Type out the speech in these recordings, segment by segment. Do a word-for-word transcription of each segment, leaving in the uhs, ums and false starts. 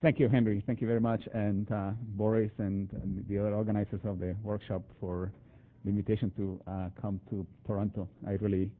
Thank you, Henry. Thank you very much, and uh, Boris and, and the other organizers of the workshop for the invitation to uh, come to Toronto. I really,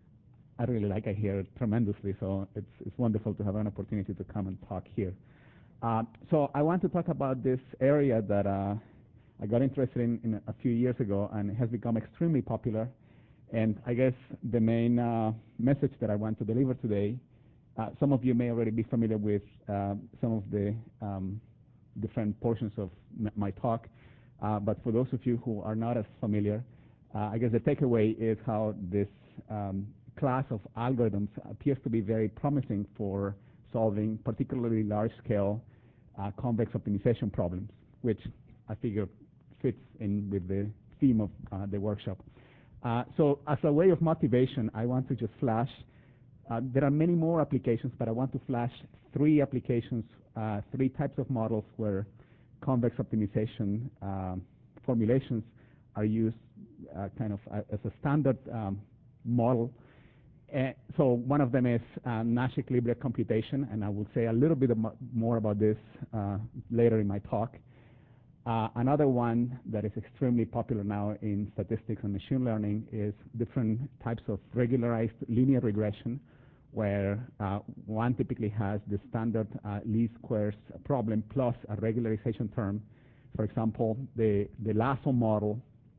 I really like it here tremendously. So it's it's wonderful to have an opportunity to come and talk here. Uh, so I want to talk about this area that uh, I got interested in, in a few years ago, and it has become extremely popular. And I guess the main uh, message that I want to deliver today, uh, some of you may already be familiar with uh, some of the um, different portions of m my talk, uh, but for those of you who are not as familiar, uh, I guess the takeaway is how this um, class of algorithms appears to be very promising for solving particularly large-scale uh, convex optimization problems, which I figure fits in with the theme of uh, the workshop. Uh, so as a way of motivation, I want to just flash. Uh, there are many more applications, but I want to flash three applications, uh, three types of models where convex optimization um, formulations are used uh, kind of uh, as a standard um, model. Uh, so one of them is uh, Nash equilibrium computation, and I will say a little bit more about this uh, later in my talk. Uh, another one that is extremely popular now in statistics and machine learning is different types of regularized linear regression, where uh, one typically has the standard uh, least squares problem plus a regularization term. For example, the, the Lasso model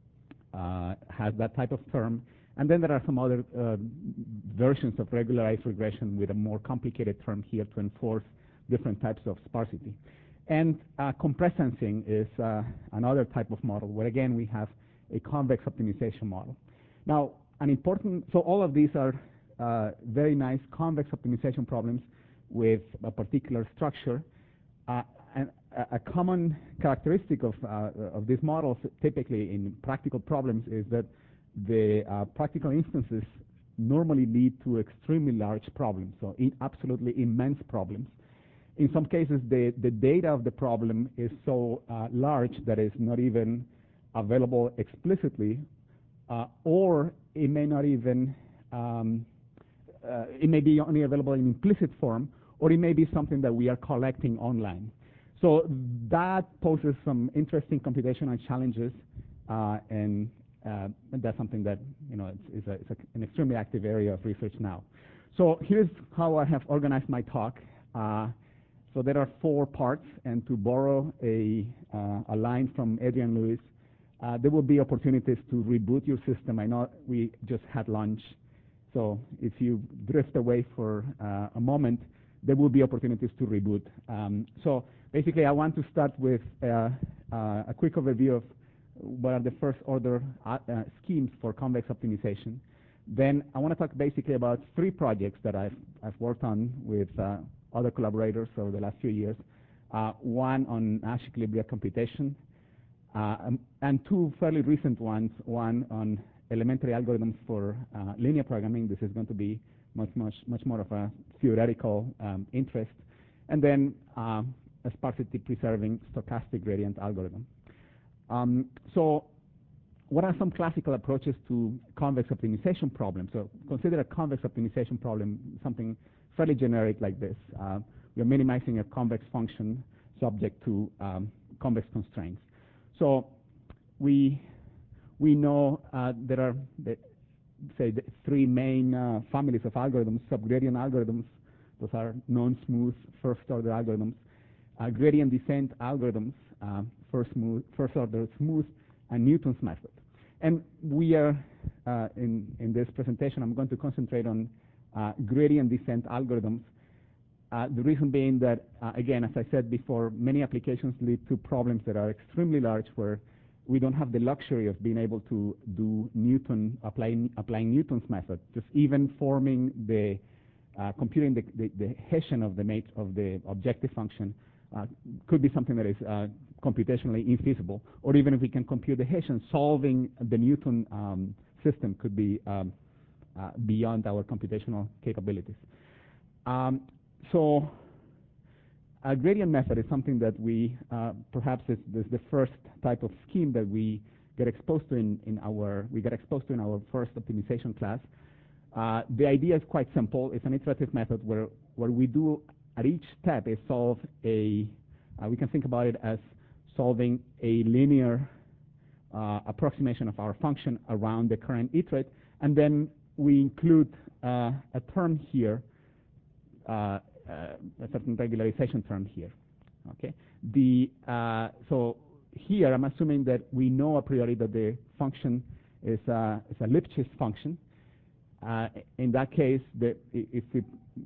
uh, has that type of term. And then there are some other uh, versions of regularized regression with a more complicated term here to enforce different types of sparsity. And uh, compressed sensing is uh, another type of model where, again, we have a convex optimization model. Now, an important, so all of these are uh, very nice convex optimization problems with a particular structure. Uh, and a, a common characteristic of, uh, of these models, typically in practical problems, is that the uh, practical instances normally lead to extremely large problems, so in absolutely immense problems. In some cases, the, the data of the problem is so uh, large that it's not even available explicitly, uh, or it may not even, um, uh, it may be only available in implicit form, or it may be something that we are collecting online. So that poses some interesting computational challenges, uh, and, uh, and that's something that, you know, it's, it's, a, it's a, an extremely active area of research now. So here's how I have organized my talk. Uh, So there are four parts, and to borrow a, uh, a line from Adrian Lewis, uh, there will be opportunities to reboot your system. I know we just had lunch, so if you drift away for uh, a moment, there will be opportunities to reboot. Um, so basically, I want to start with uh, uh, a quick overview of what are the first order uh, uh, schemes for convex optimization. Then I want to talk basically about three projects that I've, I've worked on with uh, other collaborators over the last few years. Uh, one on Nash equilibrium computation, uh, um, and two fairly recent ones, one on elementary algorithms for uh, linear programming. This is going to be much, much, much more of a theoretical um, interest. And then um, a sparsity preserving stochastic gradient algorithm. Um, so what are some classical approaches to convex optimization problems? So consider a convex optimization problem, something fairly generic like this. Uh, we are minimizing a convex function subject to um, convex constraints. So we, we know uh, there are, the, say, the three main uh, families of algorithms: subgradient algorithms, those are non-smooth first-order algorithms; uh, gradient descent algorithms, uh, first, smooth, first order smooth, and Newton's method. And we are, uh, in, in this presentation, I'm going to concentrate on uh, gradient descent algorithms. Uh, the reason being that, uh, again, as I said before, many applications lead to problems that are extremely large, where we don't have the luxury of being able to do Newton, applying, applying Newton's method. Just even forming the, uh, computing the, the, the Hessian of the, mate, of the objective function uh, could be something that is uh, computationally infeasible. Or even if we can compute the Hessian, solving the Newton um, system could be um, uh, beyond our computational capabilities. Um, so a gradient method is something that we, uh, perhaps is, is the first type of scheme that we get exposed to in, in our, we get exposed to in our first optimization class. Uh, the idea is quite simple. It's an iterative method where, where we do at each step is solve a, uh, we can think about it as solving a linear uh, approximation of our function around the current iterate, and then we include uh, a term here, uh, uh, a certain regularization term here. Okay. The uh, so here I'm assuming that we know a priori that the function is a, is a Lipschitz function. Uh, in that case, the, if it,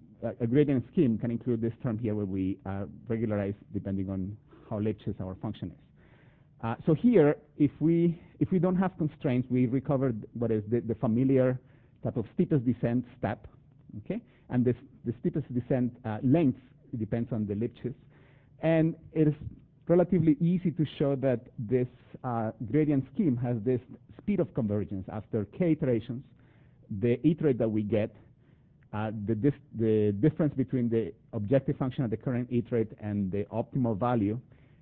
a gradient scheme can include this term here where we uh, regularize depending on how Lipschitz our function is. Uh, so here, if we if we don't have constraints, we recovered what is the, the familiar type of steepest descent step, okay? And this the steepest descent uh, length depends on the Lipschitz, and it is relatively easy to show that this uh, gradient scheme has this speed of convergence after k iterations. The iterate that we get, uh, the, dis the difference between the objective function at the current iterate and the optimal value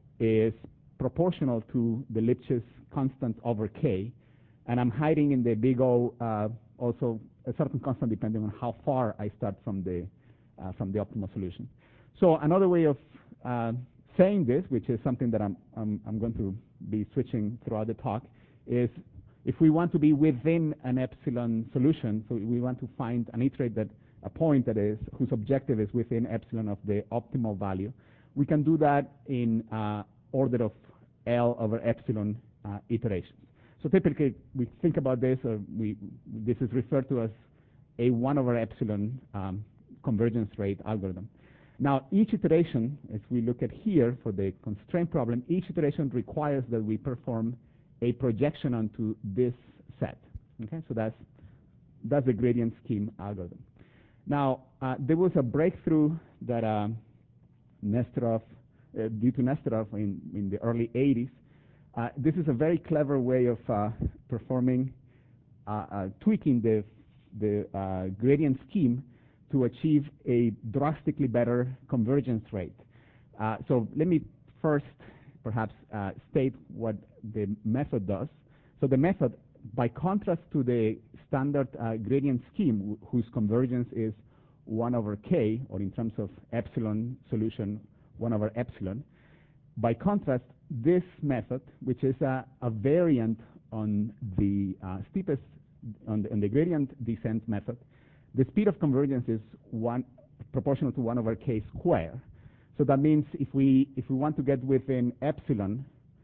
is proportional to the Lipschitz constant over k. And I'm hiding in the big O uh, also a certain constant depending on how far I start from the, uh, from the optimal solution. So another way of uh, saying this, which is something that I'm, I'm, I'm going to be switching throughout the talk, is if we want to be within an epsilon solution, so we want to find an iterate that a point that is whose objective is within epsilon of the optimal value, we can do that in uh, order of L over epsilon uh, iterations. So typically we think about this, or we this is referred to as a one over epsilon um, convergence rate algorithm. Now each iteration, as we look at here for the constraint problem, each iteration requires that we perform a projection onto this set. Okay, so that's that's the gradient scheme algorithm. Now uh, there was a breakthrough that uh, Nesterov, uh, due to Nesterov in in the early eighties. Uh, this is a very clever way of uh, performing, uh, uh, tweaking the the uh, gradient scheme to achieve a drastically better convergence rate. Uh, so let me first perhaps uh, state what the method does. So the method, by contrast to the standard uh, gradient scheme, whose convergence is one over k, or in terms of epsilon solution, one over epsilon, by contrast, this method, which is a, a variant on the uh, steepest, on the, on the gradient descent method, the speed of convergence is one proportional to one over k square. So that means if we if we want to get within epsilon,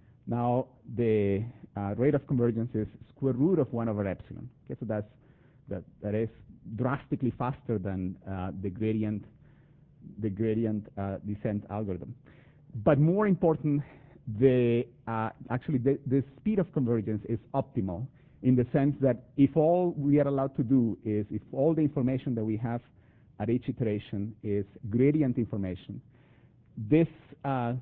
now the uh, rate of convergence is square root of one over epsilon. Okay, so that's that that is drastically faster than uh, the gradient the gradient uh, descent algorithm. But more important, the uh, actually the, the speed of convergence is optimal in the sense that if all we are allowed to do is if all the information that we have at each iteration is gradient information, this uh, uh,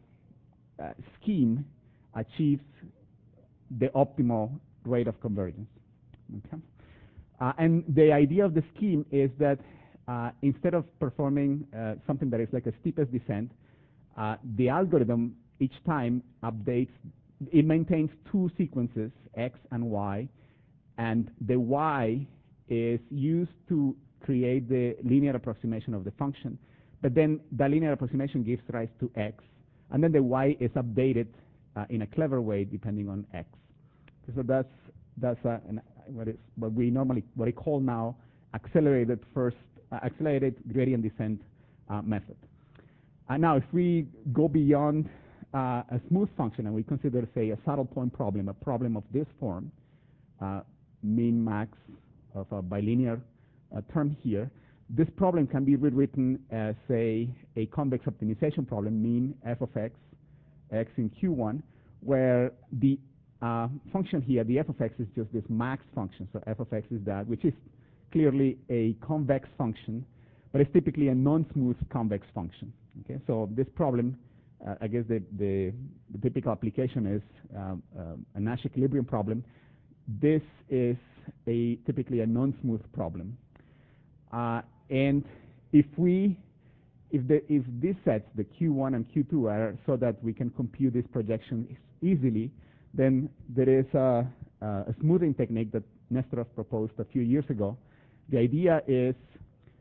scheme achieves the optimal rate of convergence. Okay? Uh, and the idea of the scheme is that uh, instead of performing uh, something that is like a steepest descent, uh, the algorithm each time updates, it maintains two sequences, x and y, and the y is used to create the linear approximation of the function. But then the linear approximation gives rise to x, and then the y is updated uh, in a clever way depending on x. So that's that's uh, an, what is what we normally what I call now accelerated first uh, accelerated gradient descent uh, method. And now, if we go beyond uh, a smooth function and we consider, say, a saddle point problem, a problem of this form, uh, mean max of a bilinear uh, term here, this problem can be rewritten as, say, a convex optimization problem, mean f of x, x in Q one, where the uh, function here, the f of x, is just this max function. So f of x is that, which is clearly a convex function, but it's typically a non-smooth convex function. Okay, so this problem, uh, I guess the, the, the typical application is um, uh, a Nash equilibrium problem. This is a typically a non-smooth problem. Uh, and if we, if the if these sets, the Q one and Q two, are so that we can compute this projection easily, then there is a, a smoothing technique that Nesterov proposed a few years ago. The idea is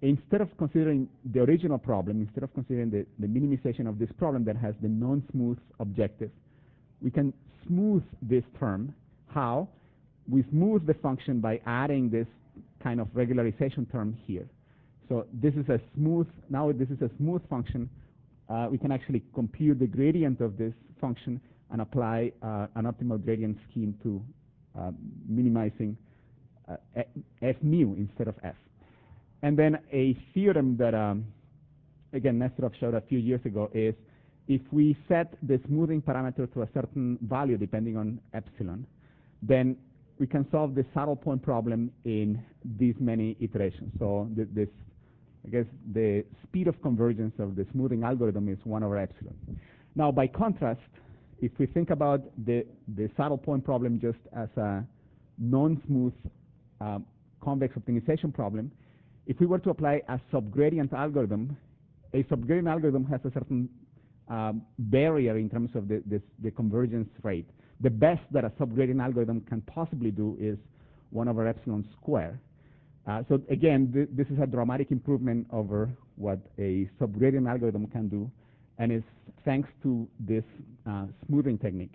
instead of considering the original problem, instead of considering the, the minimization of this problem that has the non-smooth objective, we can smooth this term. How? We smooth the function by adding this kind of regularization term here. So this is a smooth, now this is a smooth function. Uh, we can actually compute the gradient of this function and apply uh, an optimal gradient scheme to uh, minimizing uh, f mu instead of f. And then a theorem that, um, again, Nesterov showed a few years ago is if we set the smoothing parameter to a certain value depending on epsilon, then we can solve the saddle point problem in these many iterations. So th this, I guess, the speed of convergence of the smoothing algorithm is one over epsilon. Now, by contrast, if we think about the, the saddle point problem just as a non-smooth um, convex optimization problem, if we were to apply a subgradient algorithm, a subgradient algorithm has a certain um, barrier in terms of the, this, the convergence rate. The best that a subgradient algorithm can possibly do is one over epsilon square. Uh, so again, th this is a dramatic improvement over what a subgradient algorithm can do, and it's thanks to this uh, smoothing technique.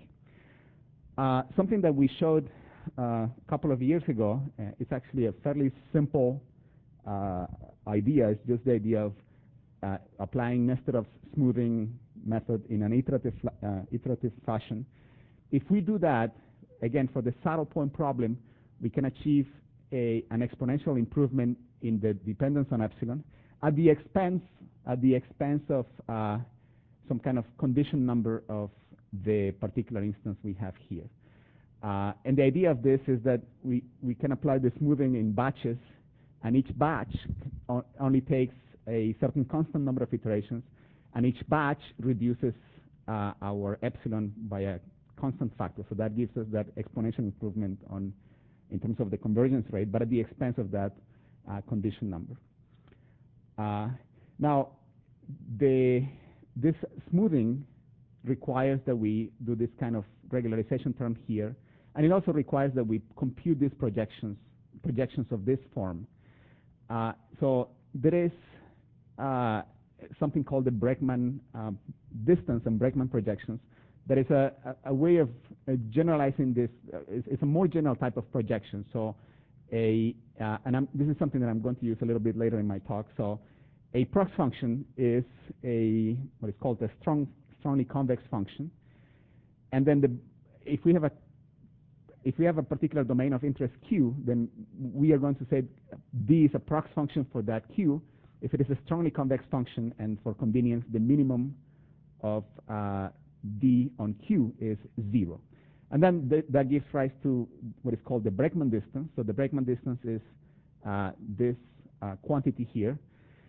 Uh, something that we showed uh, a couple of years ago, uh, it's actually a fairly simple uh, idea. It's just the idea of uh, applying Nesterov's smoothing method in an iterative, uh, iterative fashion. If we do that, again, for the saddle point problem, we can achieve a, an exponential improvement in the dependence on epsilon at the expense, at the expense of uh, some kind of condition number of the particular instance we have here. Uh, and the idea of this is that we, we can apply the smoothing in batches, and each batch only takes a certain constant number of iterations, and each batch reduces uh, our epsilon by a constant factor. So that gives us that exponential improvement on, in terms of the convergence rate, but at the expense of that uh, condition number. Uh, now, the, this smoothing requires that we do this kind of regularization term here, and it also requires that we compute these projections, projections of this form. Uh, so there is uh, something called the Bregman uh, distance and Bregman projections. There is a, a, a way of uh, generalizing this. Uh, it's, it's a more general type of projection. So, a uh, and I'm, this is something that I'm going to use a little bit later in my talk. So, a prox function is a what is called a strong, strongly convex function, and then the if we have a if we have a particular domain of interest Q, then we are going to say D is a prox function for that Q. If it is a strongly convex function, and for convenience, the minimum of uh, D on Q is zero. And then th that gives rise to what is called the Bregman distance. So the Bregman distance is uh, this uh, quantity here.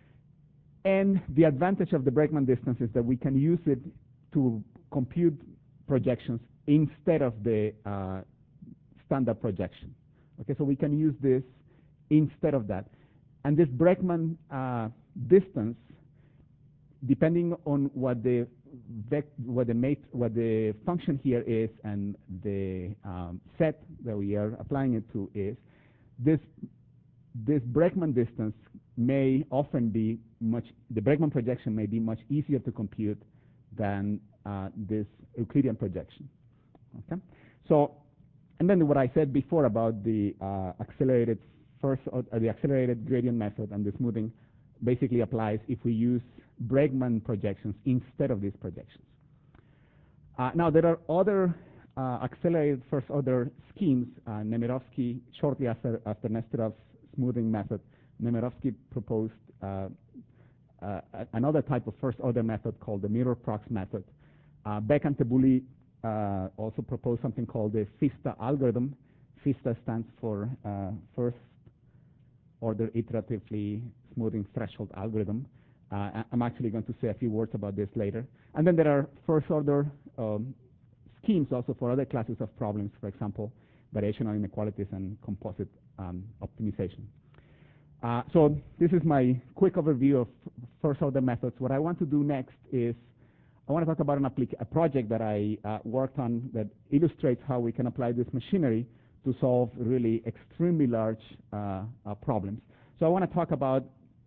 And the advantage of the Bregman distance is that we can use it to compute projections instead of the uh, standard projection. Okay, so we can use this instead of that. And this Bregman uh, distance, depending on what the what the mate, what the function here is, and the um, set that we are applying it to is, this this Bregman distance may often be much. The Bregman projection may be much easier to compute than uh, this Euclidean projection. Okay, so and then what I said before about the uh, accelerated first, uh, the accelerated gradient method and the smoothing basically applies if we use Bregman projections instead of these projections. Uh, now, there are other uh, accelerated first-order schemes. Uh, Nemirovsky, shortly after, after Nesterov's smoothing method, Nemirovsky proposed uh, uh, another type of first-order method called the mirror prox method. Uh, Beck and Tebuli uh, also proposed something called the FISTA algorithm. FISTA stands for uh, first-order iteratively smoothing threshold algorithm. Uh, I'm actually going to say a few words about this later. And then there are first-order um, schemes also for other classes of problems, for example, variational inequalities and composite um, optimization. Uh, so this is my quick overview of first-order methods. What I want to do next is I want to talk about an a project that I uh, worked on that illustrates how we can apply this machinery to solve really extremely large uh, uh, problems. So I want to talk about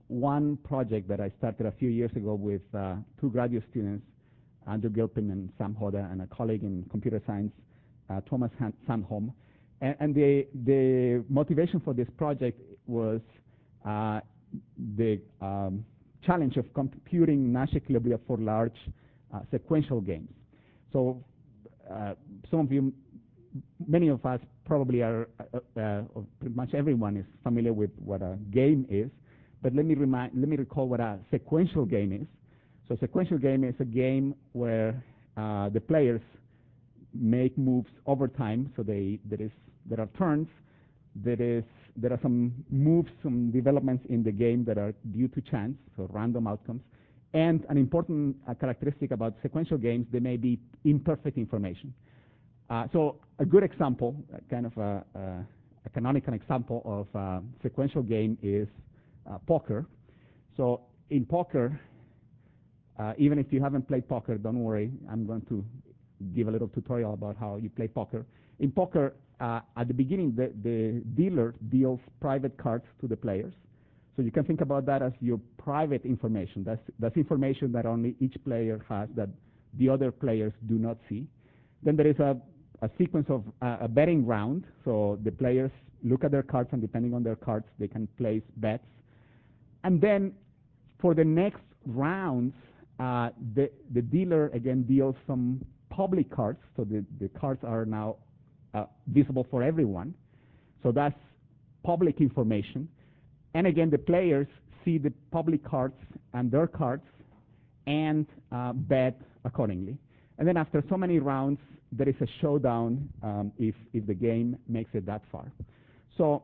one project that I started a few years ago with uh, two graduate students, Andrew Gilpin and Sam Hoda, and a colleague in computer science, uh, Thomas Han Sandholm. And, and the, the motivation for this project was uh, the um, challenge of computing Nash equilibria for large uh, sequential games. So uh, some of you, many of us probably are, uh, uh, pretty much everyone is familiar with what a game is, but let me remind, let me recall what a sequential game is. So a sequential game is a game where uh, the players make moves over time. So they, there is, there are turns. There is, there are some moves, some developments in the game that are due to chance, so random outcomes. And an important uh, characteristic about sequential games, they may be imperfect information. Uh, so a good example, uh, kind of a, a, a canonical example of a sequential game is uh, poker. So in poker, uh, even if you haven't played poker, don't worry. I'm going to give a little tutorial about how you play poker. In poker, uh, at the beginning, the, the dealer deals private cards to the players. So you can think about that as your private information. That's, that's information that only each player has that the other players do not see. Then there is a, a sequence of uh, a betting round. So the players look at their cards, and depending on their cards, they can place bets. And then for the next rounds, uh, the, the dealer, again, deals some public cards. So the, the cards are now uh, visible for everyone. So that's public information. And again, the players see the public cards and their cards and uh, bet accordingly. And then after so many rounds, there is a showdown um, if, if the game makes it that far. So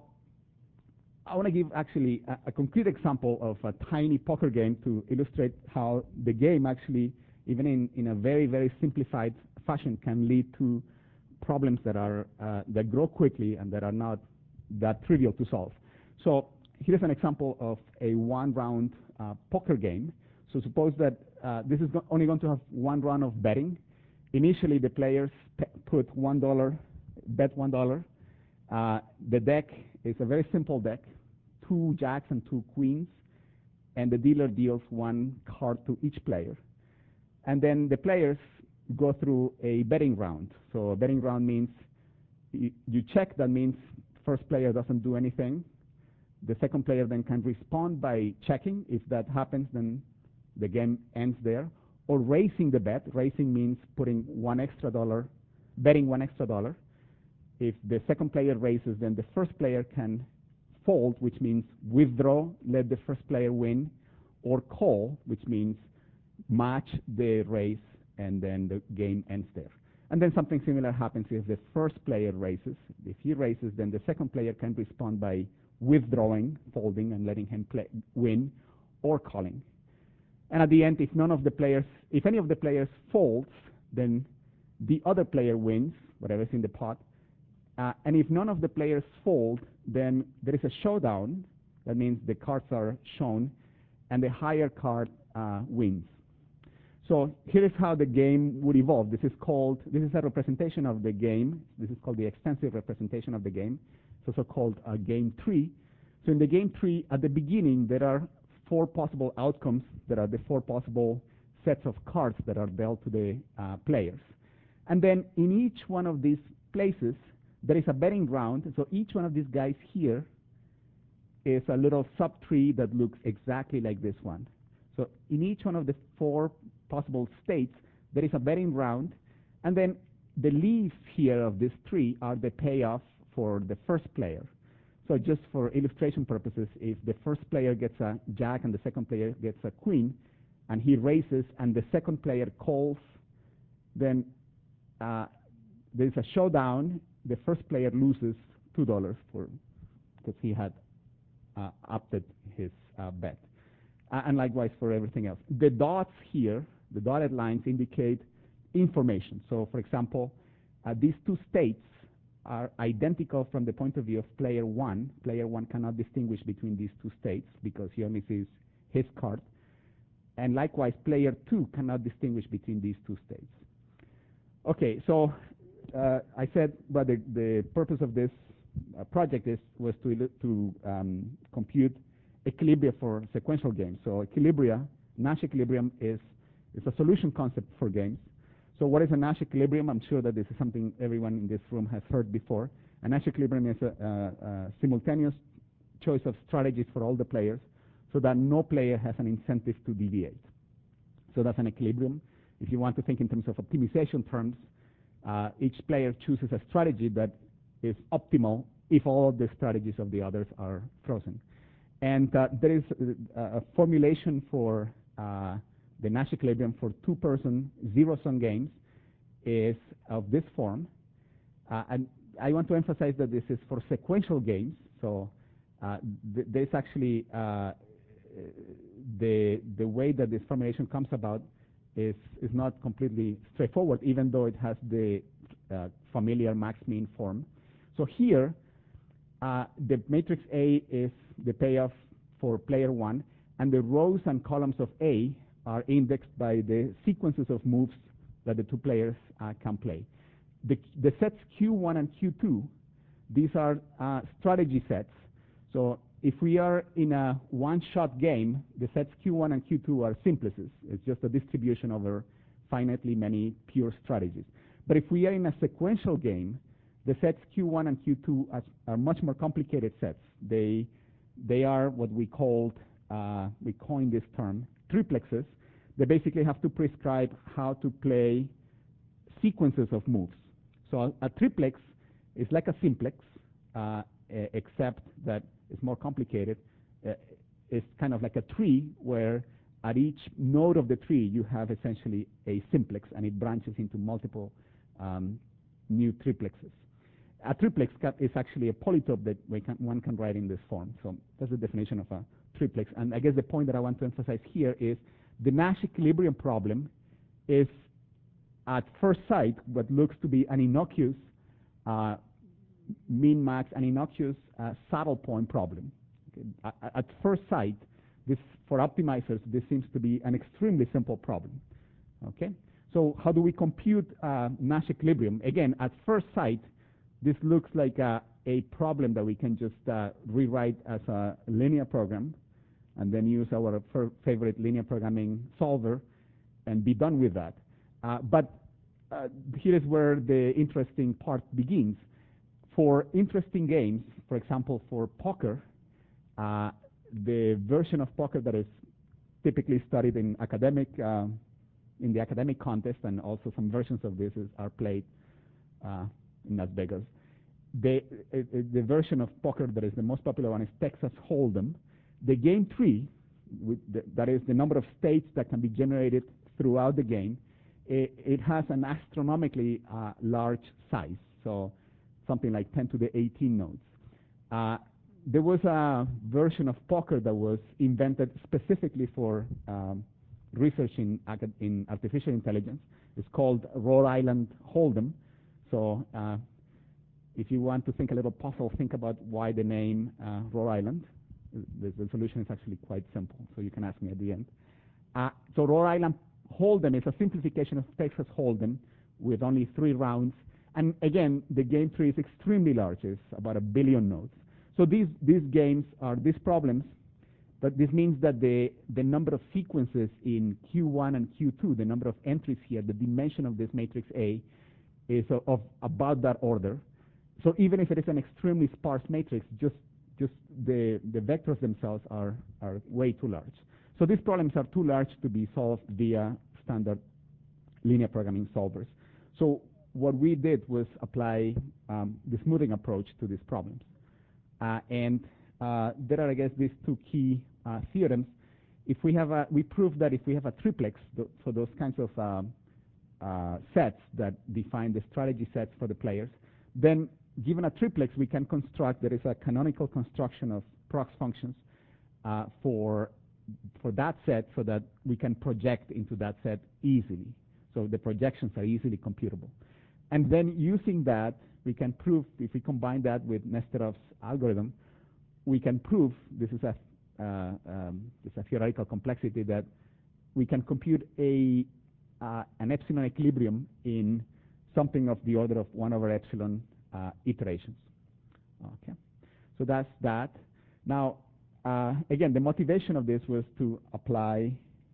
I want to give actually a, a concrete example of a tiny poker game to illustrate how the game actually, even in, in a very, very simplified fashion, can lead to problems that, are, uh, that grow quickly and that are not that trivial to solve. So here's an example of a one-round uh, poker game. So suppose that uh, this is go only going to have one round of betting. Initially, the players put one dollar, bet one dollar. Uh, the deck is a very simple deck, two jacks and two queens, and the dealer deals one card to each player. And then the players go through a betting round. So a betting round means you, you check. That means first player doesn't do anything. The second player then can respond by checking. If that happens, then the game ends there. Or raising the bet. Raising means putting one extra dollar, betting one extra dollar. If the second player raises, then the first player can fold, which means withdraw, let the first player win, or call, which means match the raise, and then the game ends there. And then something similar happens if the first player raises. If he raises, then the second player can respond by withdrawing, folding, and letting him play, win, or calling. And at the end, if none of the players, if any of the players folds, then the other player wins, whatever's in the pot. Uh, and if none of the players fold, then there is a showdown. That means the cards are shown, and the higher card uh, wins. So here is how the game would evolve. This is called, this is a representation of the game. This is called the extensive representation of the game. It's also called uh, game tree. So in the game tree, at the beginning, there are four possible outcomes. There are the four possible sets of cards that are dealt to the uh, players. And then in each one of these places, there is a betting round. So each one of these guys here is a little subtree that looks exactly like this one. So in each one of the four possible states, there is a betting round. And then the leaves here of this tree are the payoff for the first player. So just for illustration purposes, if the first player gets a jack and the second player gets a queen, and he raises and the second player calls, then uh, there's a showdown. The first player loses two dollars for because he had uh, upped his uh, bet. Uh, and likewise for everything else. The dots here, the dotted lines, indicate information. So for example, uh, these two states are identical from the point of view of player one. Player one cannot distinguish between these two states because he only sees his card. And likewise, player two cannot distinguish between these two states. Okay, so uh, I said, but the, the purpose of this uh, project is was to to um, compute equilibria for sequential games. So equilibria, Nash equilibrium is, is a solution concept for games. So what is a Nash equilibrium? I'm sure that this is something everyone in this room has heard before. A Nash equilibrium is a, a, a simultaneous choice of strategies for all the players so that no player has an incentive to deviate. So that's an equilibrium. If you want to think in terms of optimization terms, uh, each player chooses a strategy that is optimal if all of the strategies of the others are frozen. And uh, there is a, a formulation for uh, the Nash equilibrium for two-person zero-sum games is of this form. Uh, and I want to emphasize that this is for sequential games. So uh, th there's actually uh, the the way that this formulation comes about is is not completely straightforward, even though it has the uh, familiar max-min form. So here, uh, the matrix A is the payoff for player one, and the rows and columns of A are indexed by the sequences of moves that the two players uh, can play. The, the sets Q one and Q two, these are uh, strategy sets. So if we are in a one-shot game, the sets Q one and Q two are simplices. It's just a distribution over finitely many pure strategies. But if we are in a sequential game, the sets Q one and Q two are, are much more complicated sets. They, they are what we called, uh, we coined this term, triplexes. They basically have to prescribe how to play sequences of moves. So a, a triplex is like a simplex, uh, except that it's more complicated. Uh, it's kind of like a tree where at each node of the tree you have essentially a simplex, and it branches into multiple um, new triplexes. A triplex is actually a polytope that we can, one can write in this form. So that's the definition of a triplex. And I guess the point that I want to emphasize here is the Nash equilibrium problem is, at first sight, what looks to be an innocuous uh, min-max, an innocuous uh, saddle point problem. Okay. At, at first sight, this, for optimizers, this seems to be an extremely simple problem. Okay. So how do we compute uh, Nash equilibrium? Again, at first sight, this looks like a, a problem that we can just uh, rewrite as a linear program and then use our favorite linear programming solver and be done with that. Uh, but uh, here is where the interesting part begins. For interesting games, for example, for poker, uh, the version of poker that is typically studied in academic, uh, in the academic contest, and also some versions of this is, are played uh, in Las Vegas. The, uh, the version of poker that is the most popular one is Texas Hold'em. The game tree, with the, that is the number of states that can be generated throughout the game, it, it has an astronomically uh, large size, so something like ten to the eighteen nodes. Uh, there was a version of poker that was invented specifically for um, research in, in artificial intelligence. It's called Rhode Island Hold'em. So uh, if you want to think a little puzzle, think about why the name uh, Rhode Island. The, the solution is actually quite simple, so you can ask me at the end. Uh, so Rhode Island Hold'em is a simplification of Texas Hold'em with only three rounds. And again, the game tree is extremely large. It's about a billion nodes. So these, these games are these problems, but this means that the, the number of sequences in Q one and Q two, the number of entries here, the dimension of this matrix A, is of, of about that order. So even if it is an extremely sparse matrix, just, just the, the vectors themselves are, are way too large. So these problems are too large to be solved via standard linear programming solvers. So what we did was apply um, the smoothing approach to these problems. Uh, and uh, there are, I guess, these two key uh, theorems. If we have a, we proved that if we have a triplex, th so those kinds of um, uh, sets that define the strategy sets for the players, then given a triplex, we can construct, there is a canonical construction of prox functions uh, for, for that set so that we can project into that set easily. So the projections are easily computable. And then using that, we can prove, if we combine that with Nesterov's algorithm, we can prove, this is a, uh, um, this is a theoretical complexity, that we can compute a, uh, an epsilon equilibrium in something of the order of one over epsilon uh, iterations. Okay, so that's that. Now, uh, again, the motivation of this was to apply,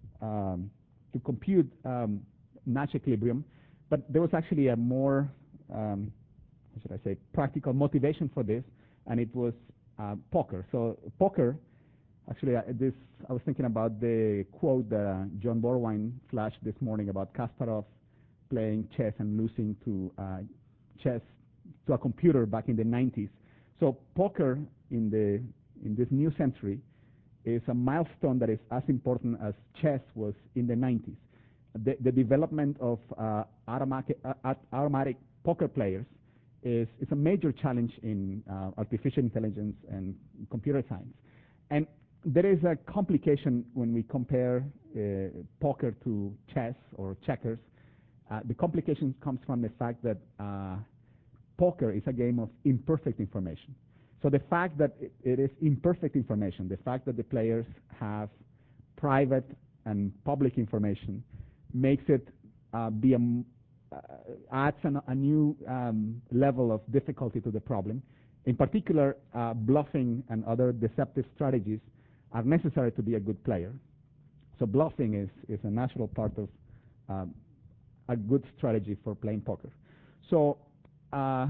um, to compute um, Nash equilibrium, but there was actually a more, um, how should I say, practical motivation for this, and it was uh, poker. So poker, actually, uh, this I was thinking about the quote that uh, John Borwein flashed this morning about Kasparov playing chess and losing to uh, chess to a computer back in the nineties. So poker in the in this new century is a milestone that is as important as chess was in the nineties. The, the development of uh, automatic, uh, automatic poker players is, is a major challenge in uh, artificial intelligence and computer science. And there is a complication when we compare uh, poker to chess or checkers. Uh, the complication comes from the fact that uh, poker is a game of imperfect information. So the fact that it, it is imperfect information, the fact that the players have private and public information, makes it uh, be a, uh, adds an, a new um, level of difficulty to the problem. In particular, uh, bluffing and other deceptive strategies are necessary to be a good player. So bluffing is, is a natural part of um, a good strategy for playing poker. So uh,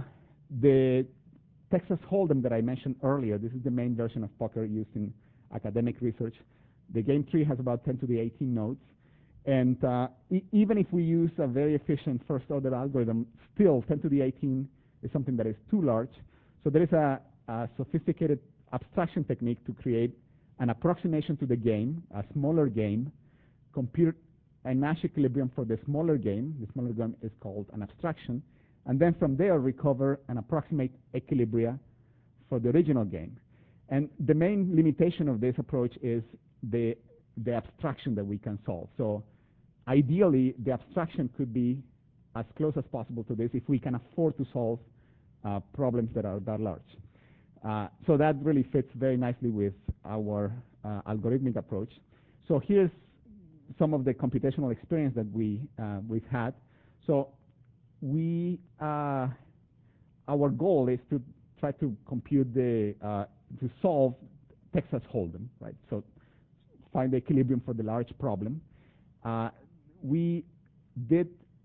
the Texas Hold'em that I mentioned earlier, this is the main version of poker used in academic research. The game tree has about ten to the eighteen nodes. And uh, e even if we use a very efficient first order algorithm, still ten to the eighteen is something that is too large. So there is a, a sophisticated abstraction technique to create an approximation to the game, a smaller game, compute a Nash equilibrium for the smaller game. The smaller game is called an abstraction. And then from there, recover and approximate equilibria for the original game. And the main limitation of this approach is the, the abstraction that we can solve. So ideally, the abstraction could be as close as possible to this if we can afford to solve uh, problems that are that large. Uh, so that really fits very nicely with our uh, algorithmic approach. So here's some of the computational experience that we, uh, we've had. So we, uh, our goal is to try to compute the, uh, to solve Texas Hold'em, right? So find the equilibrium for the large problem. Uh, we did,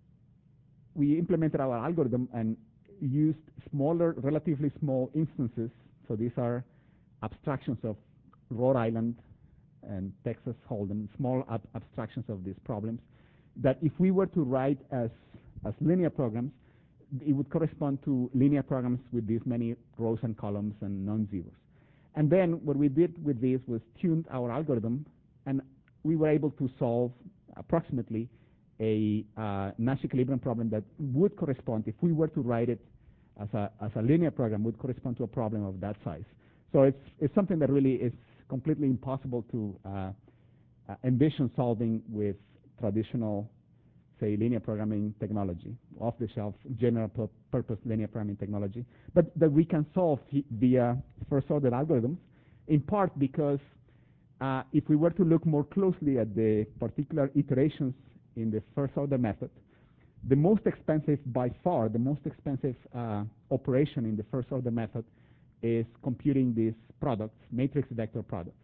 we implemented our algorithm and used smaller, relatively small instances. So these are abstractions of Rhode Island and Texas Hold'em, small ab abstractions of these problems, that if we were to write as, as linear programs, it would correspond to linear programs with these many rows and columns and non-zeros. And then what we did with this was tuned our algorithm, and we were able to solve approximately a uh, Nash equilibrium problem that would correspond, if we were to write it as a, as a linear program, would correspond to a problem of that size. So it's, it's something that really is completely impossible to uh, uh, envision solving with traditional, say, linear programming technology, off-the-shelf, general-purpose linear programming technology, but that we can solve via first-order algorithms, in part because uh, if we were to look more closely at the particular iterations in the first-order method, the most expensive, by far, the most expensive uh, operation in the first-order method is computing these products, matrix vector products.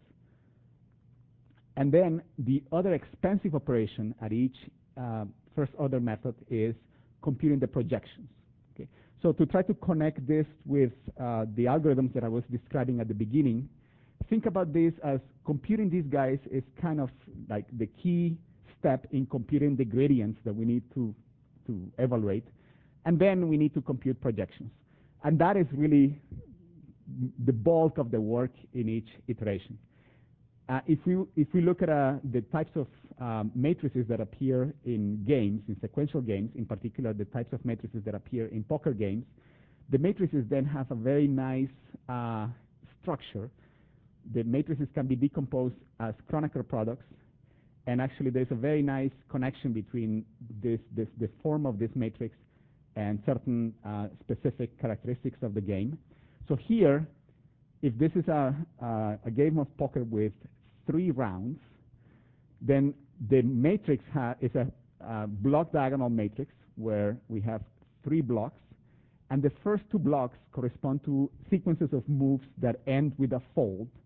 And then the other expensive operation at each uh, first-order method is computing the projections. Okay? So to try to connect this with uh, the algorithms that I was describing at the beginning, think about this as computing these guys is kind of like the key step in computing the gradients that we need to, to evaluate. And then we need to compute projections. And that is really the bulk of the work in each iteration. Uh, if, we, if we look at uh, the types of um, matrices that appear in games, in sequential games, in particular the types of matrices that appear in poker games, the matrices then have a very nice uh, structure. The matrices can be decomposed as Kronecker products, and actually there's a very nice connection between this, this, the form of this matrix and certain uh, specific characteristics of the game. So here, if this is a, uh, a game of poker with three rounds, then the matrix is a uh, block diagonal matrix where we have three blocks, and the first two blocks correspond to sequences of moves that end with a fold.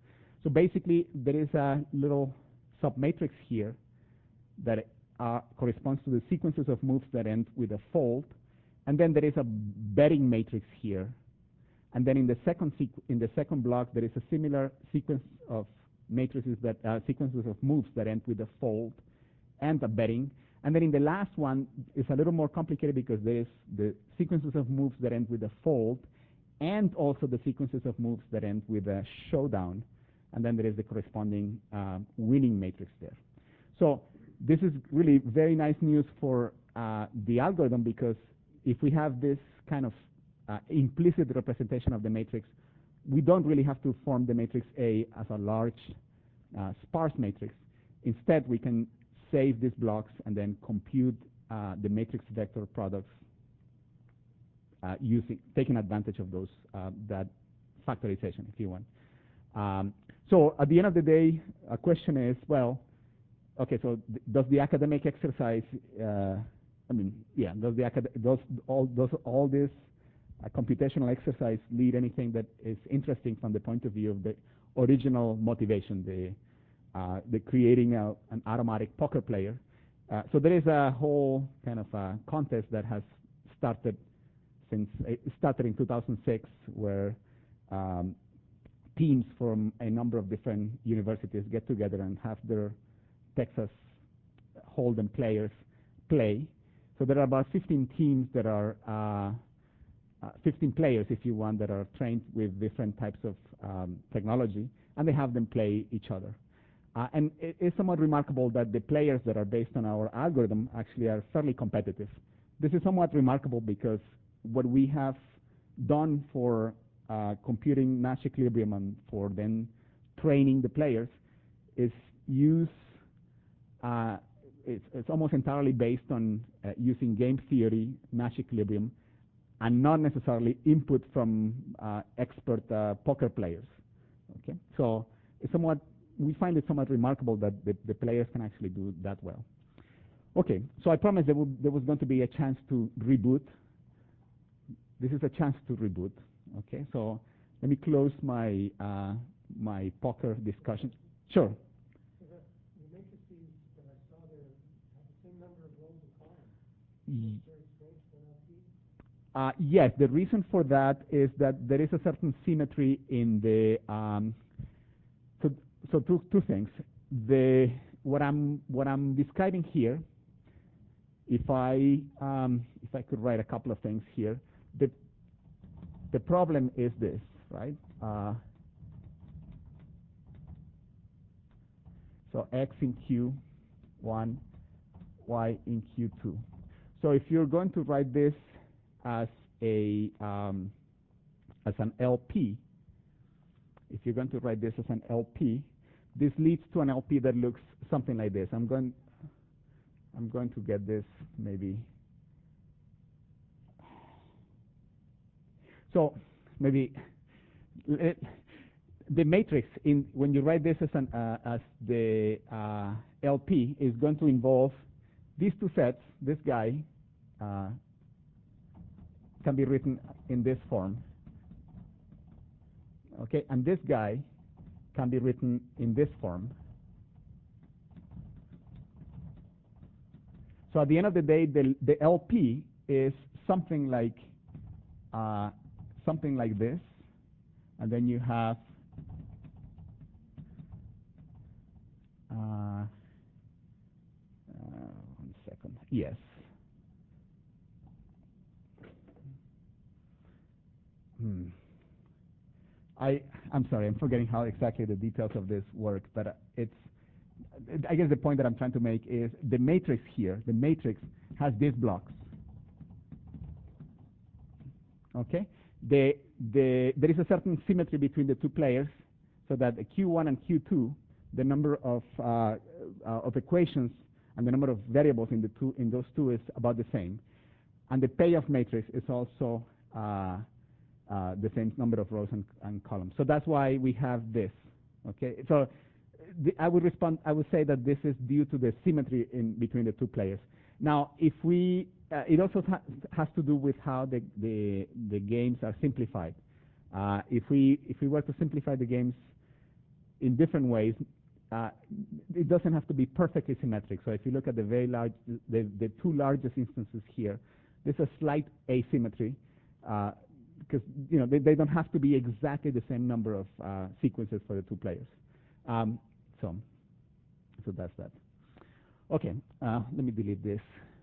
So basically, there is a little submatrix here that uh, corresponds to the sequences of moves that end with a fold, and then there is a betting matrix here, and then in the second in the second block there is a similar sequence of matrices that uh, sequences of moves that end with a fold and a betting, and then in the last one it's a little more complicated because there is the sequences of moves that end with a fold, and also the sequences of moves that end with a showdown, and then there is the corresponding uh, winning matrix there. So this is really very nice news for uh, the algorithm, because if we have this kind of uh, implicit representation of the matrix, we don't really have to form the matrix A as a large uh, sparse matrix. Instead, we can save these blocks and then compute uh, the matrix vector products uh, using taking advantage of those uh, that factorization, if you want. Um, so at the end of the day, a question is, well, okay, so th does the academic exercise, uh, I mean, yeah, does the acad does all does all this uh, computational exercise lead anything that is interesting from the point of view of the original motivation, the uh, the creating a, an automatic poker player? Uh, so there is a whole kind of a contest that has started since it started in two thousand six, where um, teams from a number of different universities get together and have their Texas Hold'em players play. So there are about fifteen teams that are, uh, uh, fifteen players, if you want, that are trained with different types of um, technology, and they have them play each other. Uh, and it is somewhat remarkable that the players that are based on our algorithm actually are fairly competitive. This is somewhat remarkable because what we have done for uh, computing Nash equilibrium and for then training the players is use Uh, it's, it's almost entirely based on uh, using game theory, Nash equilibrium, and not necessarily input from uh, expert uh, poker players. Okay, so it's somewhat, we find it somewhat remarkable that the, the players can actually do that well. Okay, so I promised there, would, there was going to be a chance to reboot. This is a chance to reboot. Okay, so let me close my uh, my poker discussion. Sure. Uh, yes, the reason for that is that there is a certain symmetry in the. Um, so, so two two things. The what I'm what I'm describing here. If I um, if I could write a couple of things here, the the problem is this, right? Uh, so x in Q one, y in Q two. So if you're going to write this as a um, as an L P, if you're going to write this as an L P, this leads to an L P that looks something like this. I'm going I'm going to get this maybe. So maybe it, the matrix in when you write this as an uh, as the uh, L P is going to involve these two sets. This guy uh, can be written in this form, okay, and this guy can be written in this form. So at the end of the day, the, the L P is something like uh, something like this, and then you have uh, uh, one second. Yes. Hmm. I I'm sorry. I'm forgetting how exactly the details of this work, but uh, it's. I guess the point that I'm trying to make is the matrix here. The matrix has these blocks. Okay. The the there is a certain symmetry between the two players, so that the Q one and Q two, the number of uh, uh, of equations and the number of variables in the two in those two is about the same, and the payoff matrix is also uh, uh, the same number of rows and, and columns. So that's why we have this. Okay. So the, I would respond. I would say that this is due to the symmetry in between the two players. Now, if we, uh, it also ha has to do with how the the, the games are simplified. Uh, if we if we were to simplify the games in different ways. Uh, it doesn't have to be perfectly symmetric. So if you look at the very large, the, the two largest instances here, there's a slight asymmetry uh, because you know they, they don't have to be exactly the same number of uh, sequences for the two players. Um, so, so that's that. Okay, uh, let me delete this.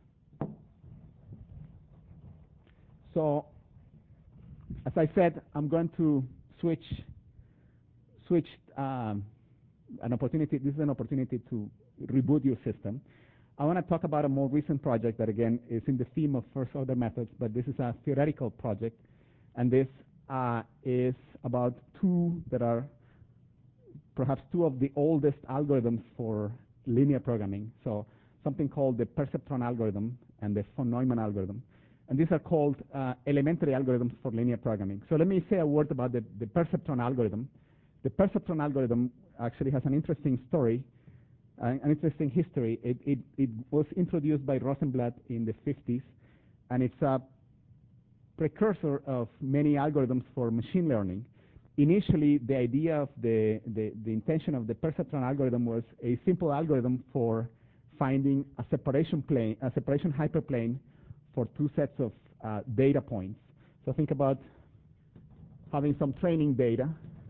So, as I said, I'm going to switch switch. Um, an opportunity, this is an opportunity to reboot your system. I want to talk about a more recent project that, again, is in the theme of first-order methods, but this is a theoretical project, and this uh, is about two that are perhaps two of the oldest algorithms for linear programming, so something called the perceptron algorithm and the von Neumann algorithm. And these are called uh, elementary algorithms for linear programming. So let me say a word about the, the perceptron algorithm. The perceptron algorithm actually has an interesting story, uh, an interesting history. It, it, it was introduced by Rosenblatt in the fifties, and it's a precursor of many algorithms for machine learning. Initially, the idea of the, the, the intention of the perceptron algorithm was a simple algorithm for finding a separation plane, a separation hyperplane for two sets of uh, data points. So think about having some training data,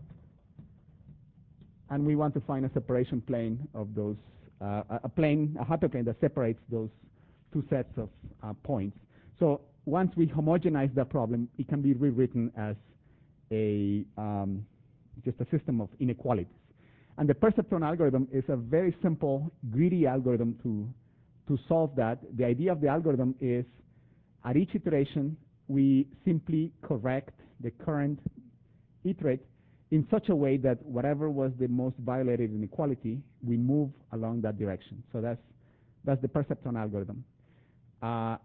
and we want to find a separation plane of those, uh, a plane, a hyperplane that separates those two sets of uh, points. So once we homogenize that problem, it can be rewritten as a um, just a system of inequalities. And the perceptron algorithm is a very simple, greedy algorithm to to solve that. The idea of the algorithm is, at each iteration, we simply correct the current iterate in such a way that whatever was the most violated inequality, we move along that direction. So that's that's the perceptron algorithm. Uh,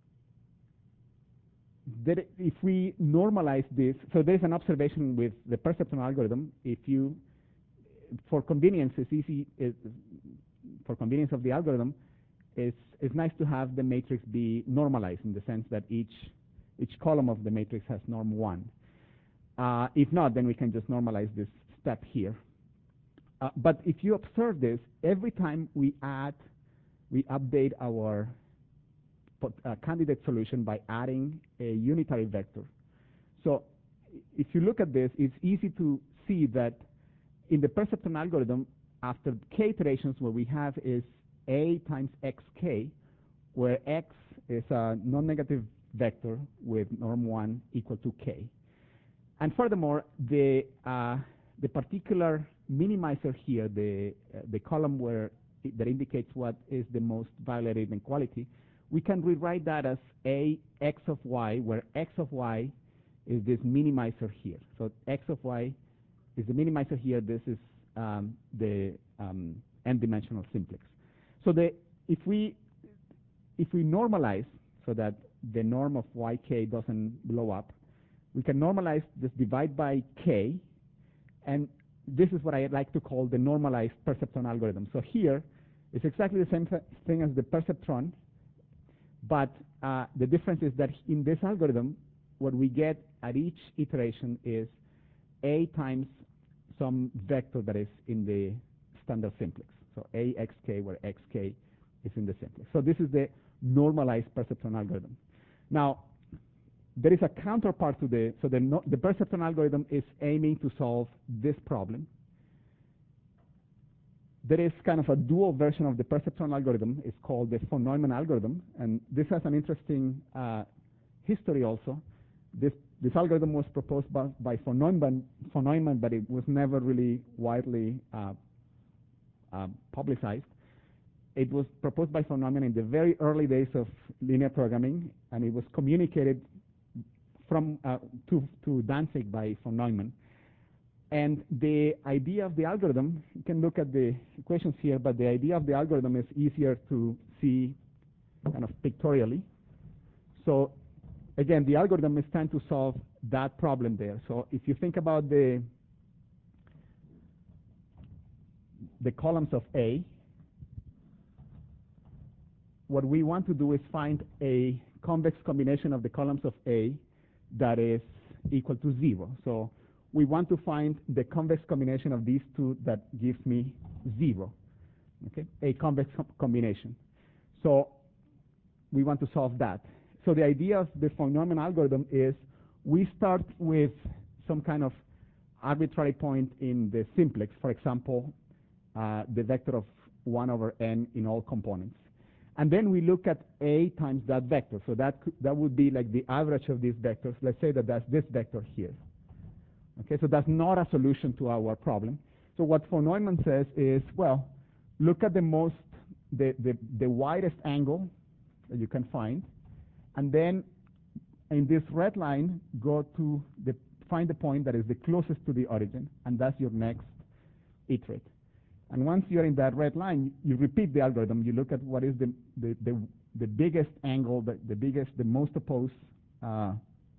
that if we normalize this, so there's an observation with the perceptron algorithm. If you, for convenience, it's easy. It, for convenience of the algorithm, it's it's nice to have the matrix be normalized in the sense that each each column of the matrix has norm one. Uh, if not, then we can just normalize this step here. Uh, but if you observe this, every time we add, we update our uh, candidate solution by adding a unitary vector. So if you look at this, it's easy to see that in the perceptron algorithm, after k iterations, what we have is a times xk, where x is a non-negative vector with norm one equal to k. And furthermore, the uh, the particular minimizer here, the uh, the column where it, that indicates what is the most violated inequality, we can rewrite that as a x of y, where x of y is this minimizer here. So x of y is the minimizer here. This is um, the um, n-dimensional simplex. So the if we if we normalize so that the norm of yk doesn't blow up, we can normalize this divide by k, and this is what I like to call the normalized perceptron algorithm. So here, it's exactly the same th thing as the perceptron, but uh, the difference is that in this algorithm, what we get at each iteration is a times some vector that is in the standard simplex. So a xk, where xk is in the simplex. So this is the normalized perceptron algorithm. Now, there is a counterpart to the, so the, no, the perceptron algorithm is aiming to solve this problem. There is kind of a dual version of the perceptron algorithm. It's called the von Neumann algorithm, and this has an interesting uh, history also. This, this algorithm was proposed by, by von Neumann, von Neumann, but it was never really widely uh, uh, publicized. It was proposed by von Neumann in the very early days of linear programming, and it was communicated from uh, to, to Danzig by von Neumann. And the idea of the algorithm, you can look at the equations here, but the idea of the algorithm is easier to see kind of pictorially. So again, the algorithm is trying to solve that problem there. So if you think about the, the columns of A, what we want to do is find a convex combination of the columns of A that is equal to zero. So we want to find the convex combination of these two that gives me zero, okay, a convex com combination. So we want to solve that. So the idea of the von Neumann algorithm is we start with some kind of arbitrary point in the simplex, for example, uh, the vector of one over n in all components. And then we look at A times that vector. So that, that would be like the average of these vectors. Let's say that that's this vector here. Okay, so that's not a solution to our problem. So what von Neumann says is, well, look at the most, the, the, the widest angle that you can find, and then in this red line, go to the, find the point that is the closest to the origin, and that's your next iterate. And once you're in that red line, you repeat the algorithm. You look at what is the, the, the, the biggest angle, the, the biggest, the most opposed uh,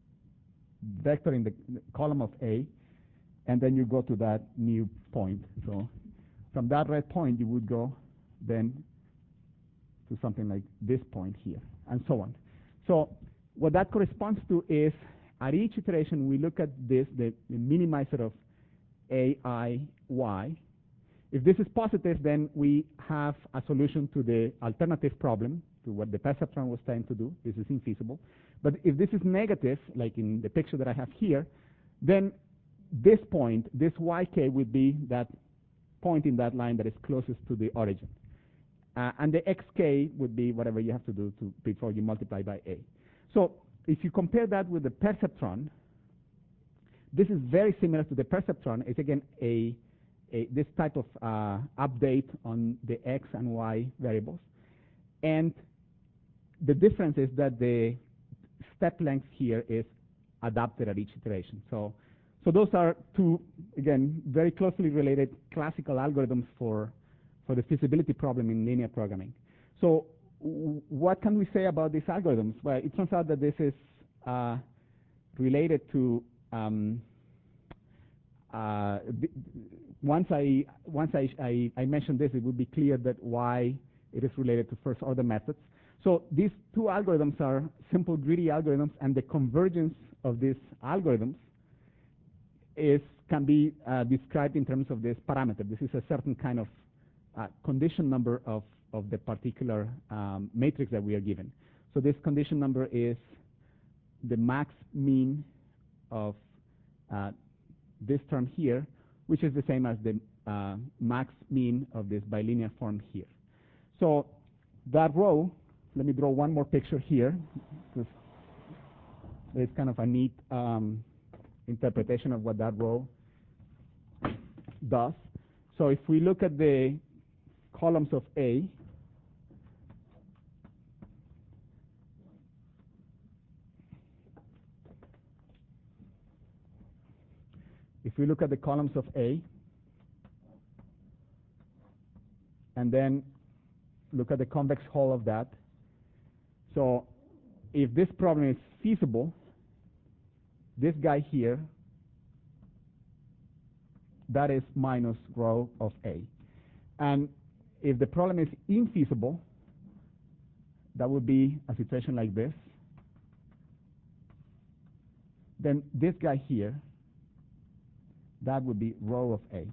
vector in the column of A, and then you go to that new point. So from that red point, you would go then to something like this point here, and so on. So what that corresponds to is, at each iteration, we look at this, the, the minimizer of A I Y. If this is positive, then we have a solution to the alternative problem, to what the perceptron was trying to do. This is infeasible. But if this is negative, like in the picture that I have here, then this point, this Y K, would be that point in that line that is closest to the origin. Uh, and the X K would be whatever you have to do to, before you multiply by A. So if you compare that with the perceptron, this is very similar to the perceptron. It's, again, a A, this type of uh, update on the X and Y variables. And the difference is that the step length here is adapted at each iteration. So, so those are two, again, very closely related classical algorithms for, for the feasibility problem in linear programming. So w what can we say about these algorithms? Well, it turns out that this is uh, related to um, uh, Once I once I, I, I mentioned this, it would be clear that why it is related to first order methods. So these two algorithms are simple greedy algorithms, and the convergence of these algorithms is can be uh, described in terms of this parameter. This is a certain kind of uh, condition number of of the particular um, matrix that we are given. So this condition number is the max mean of uh, this term here, which is the same as the uh, max mean of this bilinear form here. So that row, let me draw one more picture here, because it's kind of a neat um, interpretation of what that row does. So if we look at the columns of A, if we look at the columns of A, and then look at the convex hull of that. So if this problem is feasible, this guy here, that is minus row of A. And if the problem is infeasible, that would be a situation like this. Then this guy here, that would be row of A.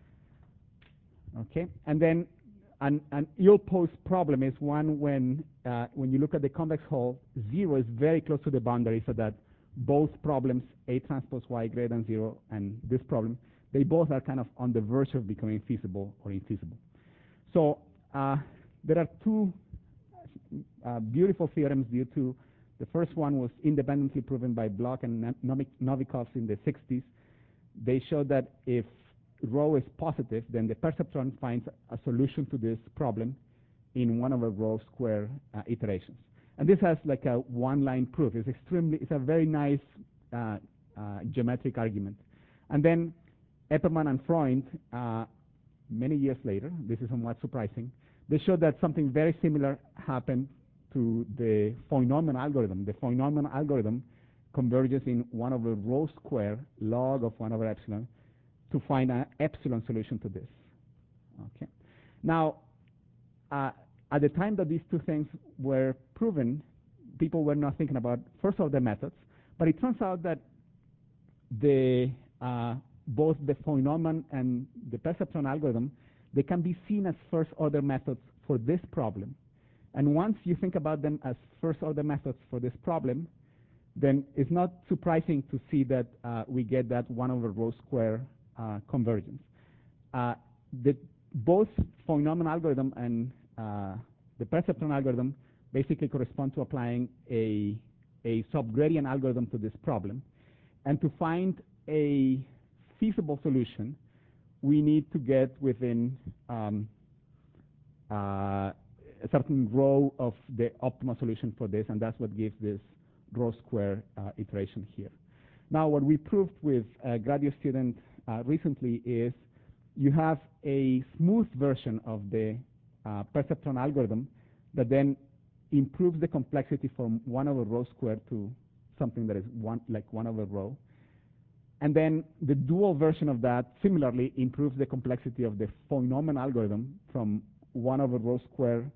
Okay, and then an, an ill-posed problem is one when uh, when you look at the convex hull, zero is very close to the boundary, so that both problems, A transpose Y greater than zero, and this problem, they both are kind of on the verge of becoming feasible or infeasible. So uh, there are two uh, beautiful theorems due to. The first one was independently proven by Bloch and Novikov in the sixties. They showed that if rho is positive, then the perceptron finds a solution to this problem in one over rho square uh, iterations. And this has like a one-line proof. It's extremely, it's a very nice uh, uh, geometric argument. And then Eppermann and Freund, uh, many years later, this is somewhat surprising, they showed that something very similar happened to the von Neumann algorithm. The von Neumann algorithm converges in one over rho square log of one over epsilon to find an epsilon solution to this. Okay. Now, uh, at the time that these two things were proven, people were not thinking about first order methods, but it turns out that the uh, both the Feynman and the perceptron algorithm, they can be seen as first-order methods for this problem. And once you think about them as first-order methods for this problem, then it's not surprising to see that uh, we get that one over rho square uh, convergence. Uh, the, both Feynman algorithm and uh, the perceptron algorithm basically correspond to applying a, a subgradient algorithm to this problem. And to find a feasible solution, we need to get within um, uh, a certain row of the optimal solution for this, and that's what gives this rho square uh, iteration here. Now, what we proved with a graduate student uh, recently is you have a smooth version of the uh, perceptron algorithm that then improves the complexity from one over rho squared to something that is one like one over rho. And then the dual version of that similarly improves the complexity of the Feynman algorithm from one over rho squared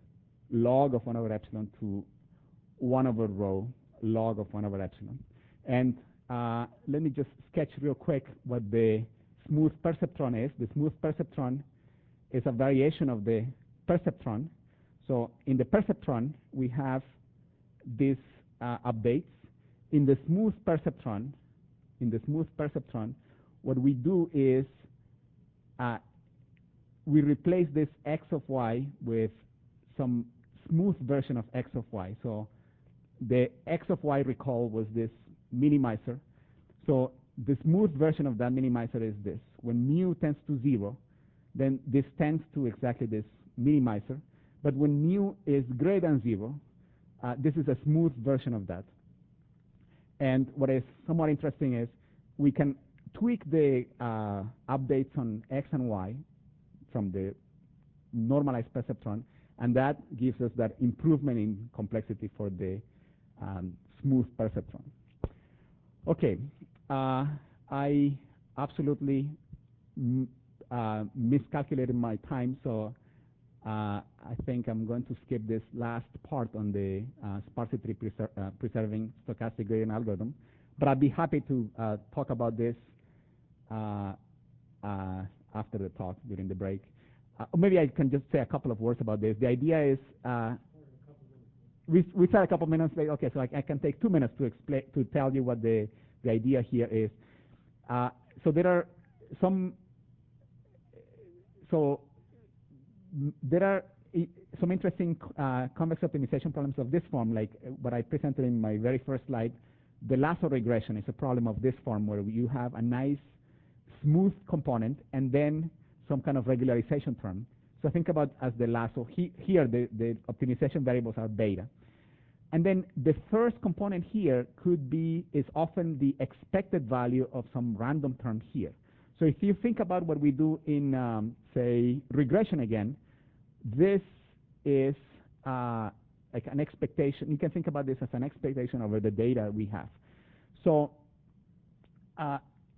log of one over epsilon to one over rho log of one over epsilon. And uh, let me just sketch real quick what the smooth perceptron is. The smooth perceptron is a variation of the perceptron. So in the perceptron, we have these uh, updates. In the smooth perceptron, in the smooth perceptron, what we do is uh, we replace this x of y with some smooth version of x of y. So the x of y, recall, was this minimizer. So the smooth version of that minimizer is this. When mu tends to zero, then this tends to exactly this minimizer. But when mu is greater than zero, uh, this is a smooth version of that. And what is somewhat interesting is we can tweak the uh, updates on x and y from the normalized perceptron, and that gives us that improvement in complexity for the um, smooth perceptron. Okay, uh, I absolutely m uh, miscalculated my time, so uh, I think I'm going to skip this last part on the uh, sparsity preser uh, preserving stochastic gradient algorithm. But I'd be happy to uh, talk about this uh, uh, after the talk during the break. Uh, maybe I can just say a couple of words about this. The idea is uh, we we said a couple minutes later. Okay, so I, I can take two minutes to explain to tell you what the the idea here is. Uh, so there are some. So there are some interesting uh, convex optimization problems of this form, like what I presented in my very first slide. The lasso regression is a problem of this form where you have a nice smooth component and then some kind of regularization term. So think about as the lasso. He, here, the, the optimization variables are beta. And then the first component here could be, is often the expected value of some random term here. So if you think about what we do in, um, say, regression again, this is uh, like an expectation. You can think about this as an expectation over the data we have. So uh,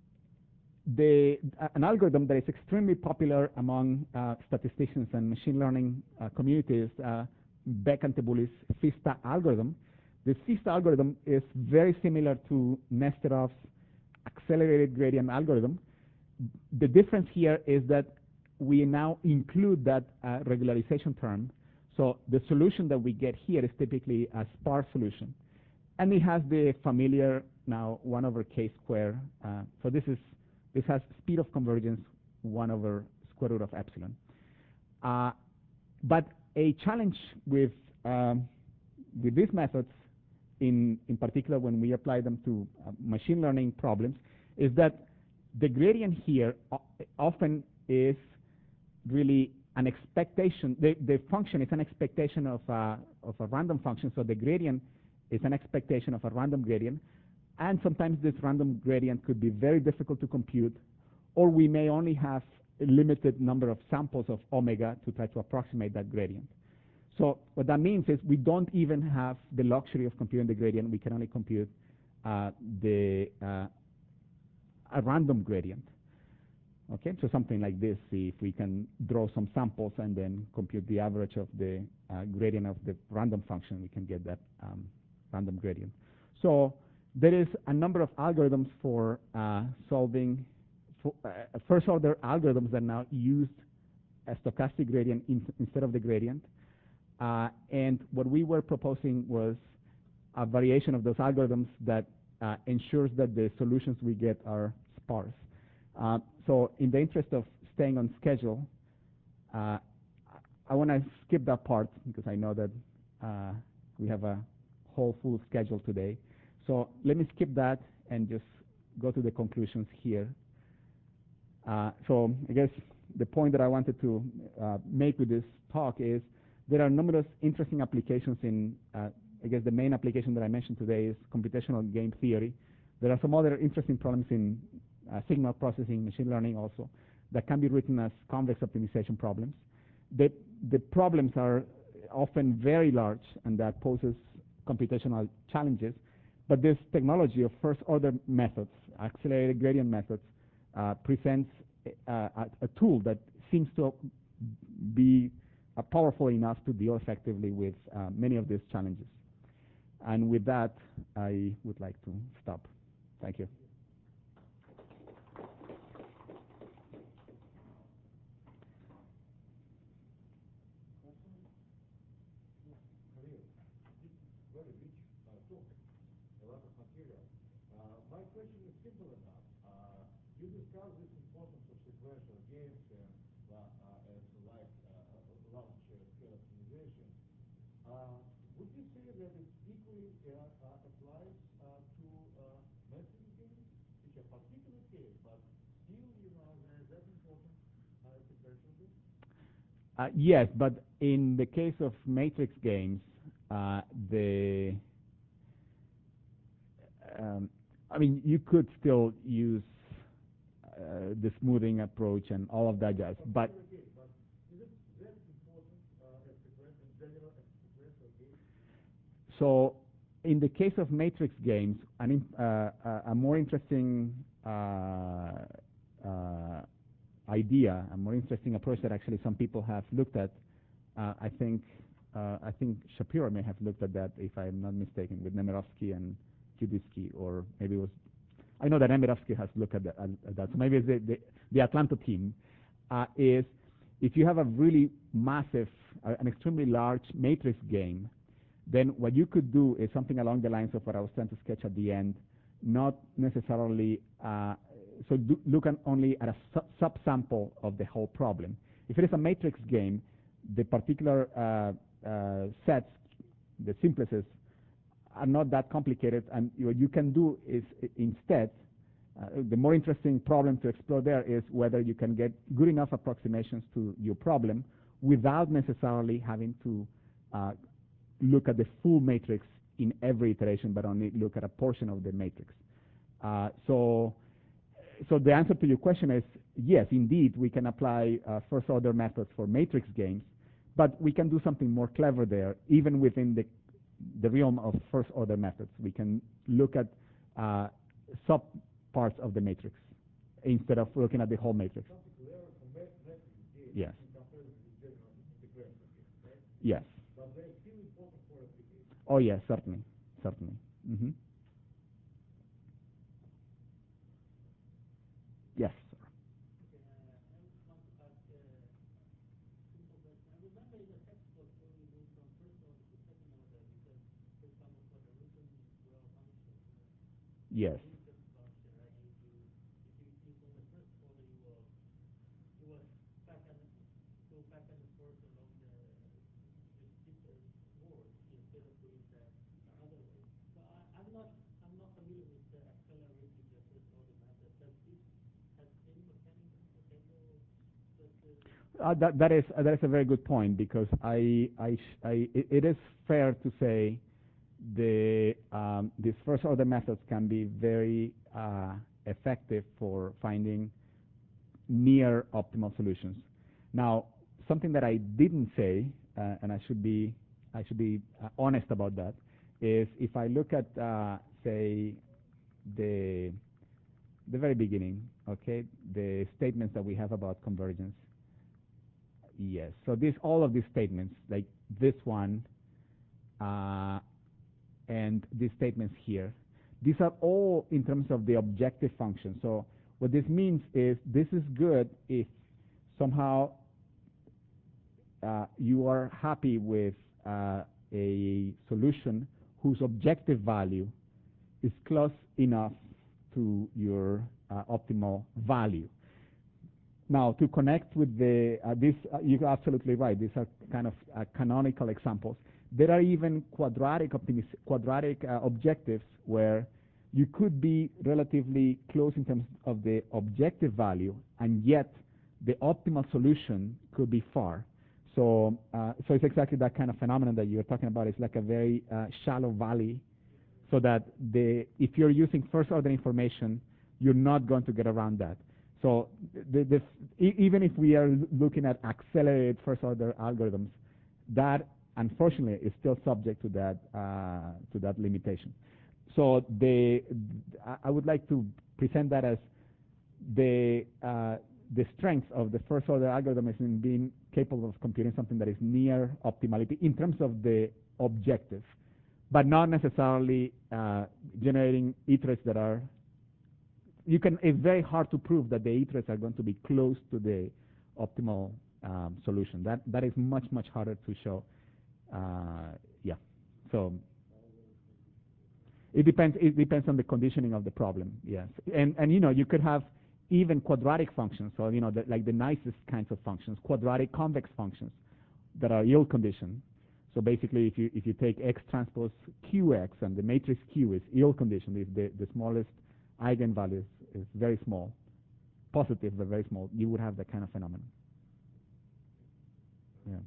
the, uh, an algorithm that is extremely popular among uh, statisticians and machine learning uh, communities, uh, Beck and Teboulis FISTA algorithm. The FISTA algorithm is very similar to Nesterov's accelerated gradient algorithm. The difference here is that we now include that uh, regularization term. So the solution that we get here is typically a sparse solution. And it has the familiar now one over k squared. Uh, so this is this has speed of convergence one over square root of epsilon. Uh, but a challenge with um, with these methods, in in particular when we apply them to uh, machine learning problems, is that the gradient here often is really an expectation. The, the function is an expectation of a, of a random function, so the gradient is an expectation of a random gradient. And sometimes this random gradient could be very difficult to compute, or we may only have a limited number of samples of omega to try to approximate that gradient. So what that means is we don't even have the luxury of computing the gradient. We can only compute uh, the uh, a random gradient. Okay, so something like this, see if we can draw some samples and then compute the average of the uh, gradient of the random function, we can get that um, random gradient. So there is a number of algorithms for uh, solving for, uh, first-order algorithms that now use a stochastic gradient in, instead of the gradient. Uh, and what we were proposing was a variation of those algorithms that uh, ensures that the solutions we get are sparse. Uh, so in the interest of staying on schedule, uh, I want to skip that part because I know that uh, we have a whole full schedule today. So let me skip that and just go to the conclusions here. Uh, so I guess the point that I wanted to uh, make with this talk is there are numerous interesting applications in, uh, I guess the main application that I mentioned today is computational game theory. There are some other interesting problems in uh, signal processing, machine learning also, that can be written as convex optimization problems. The, the problems are often very large, and that poses computational challenges. But this technology of first-order methods, accelerated gradient methods, uh, presents uh, a, a tool that seems to be uh, powerful enough to deal effectively with uh, many of these challenges. And with that, I would like to stop. Thank you. My question is simple enough. Uh, you discussed this importance of sequential games and uh, uh, as like uh, large uh, scale optimization. Uh, would you say that it equally uh, uh, applies uh, to uh, matrix games, which are particular case, but still, you know, they're that important uh, sequential games? Uh, yes, but in the case of matrix games, uh, the um, I mean, you could still use uh, the smoothing approach and all of that jazz, but so in the case of matrix games, an uh, uh, a more interesting uh, uh, idea, a more interesting approach that actually some people have looked at, uh, I think uh, I think Shapiro may have looked at that, if I'm not mistaken, with Nemirovsky and Kudisky, or maybe it was, I know that Nemirovsky has looked at, the, at that, so maybe it's the, the, the Atlanta team, uh, is if you have a really massive, uh, an extremely large matrix game, then what you could do is something along the lines of what I was trying to sketch at the end, not necessarily, uh, so do, look at only at a su subsample of the whole problem. If it is a matrix game, the particular uh, uh, sets, the simplexes, are not that complicated, and what you can do is instead, uh, the more interesting problem to explore there is whether you can get good enough approximations to your problem without necessarily having to uh, look at the full matrix in every iteration, but only look at a portion of the matrix. Uh, so, so the answer to your question is yes, indeed, we can apply uh, first-order methods for matrix games, but we can do something more clever there, even within the the realm of first-order methods. We can look at uh, sub-parts of the matrix instead of looking at the whole matrix. Yes. Yes. But they're still important for application. Oh, yes, certainly, certainly. Mm-hmm. Yes, sir. Okay, uh, I just want to ask a simple question. I remember in the textbook when we moved from first order to second order, because for example, for the Newton well function, uh, Yes. Newton function, right? If you if you if on the first order you will you will back and go back and forth along the the steeper word instead of doing that the other way. So I, I'm not I'm not familiar with the accelerating the first order method. Does this has any mechanism or any that uh, Uh, that, that is uh, that is a very good point, because I, I, sh I it, it is fair to say the um, these first order methods can be very uh, effective for finding near optimal solutions. Now, something that I didn't say, uh, and I should be I should be uh, honest about that, is if I look at uh, say the the very beginning, okay, the statements that we have about convergence. Yes. So this, all of these statements, like this one, uh, and these statements here, These are all in terms of the objective function. So what this means is this is good if somehow uh, you are happy with uh, a solution whose objective value is close enough to your uh, optimal value. Now, to connect with the, uh, this, uh, you're absolutely right. These are kind of uh, canonical examples. There are even quadratic, quadratic uh, objectives where you could be relatively close in terms of the objective value, and yet the optimal solution could be far. So, uh, so it's exactly that kind of phenomenon that you're talking about. It's like a very uh, shallow valley, so that the, if you're using first-order information, you're not going to get around that. So the, the, e even if we are looking at accelerated first-order algorithms, that unfortunately is still subject to that uh, to that limitation. So the I would like to present that as the uh, the strength of the first-order algorithm is in being capable of computing something that is near optimality in terms of the objective, but not necessarily uh, generating iterates that are. You can. It's very hard to prove that the iterates are going to be close to the optimal um, solution. That that is much much harder to show. Uh, yeah. So it depends. It depends on the conditioning of the problem. Yes. And and you know you could have even quadratic functions. So you know the, like the nicest kinds of functions, quadratic convex functions that are ill conditioned. So basically, if you if you take X transpose Q X and the matrix Q is ill conditioned, if the the smallest eigenvalue is, is very small, positive but very small, you would have that kind of phenomenon. Yeah.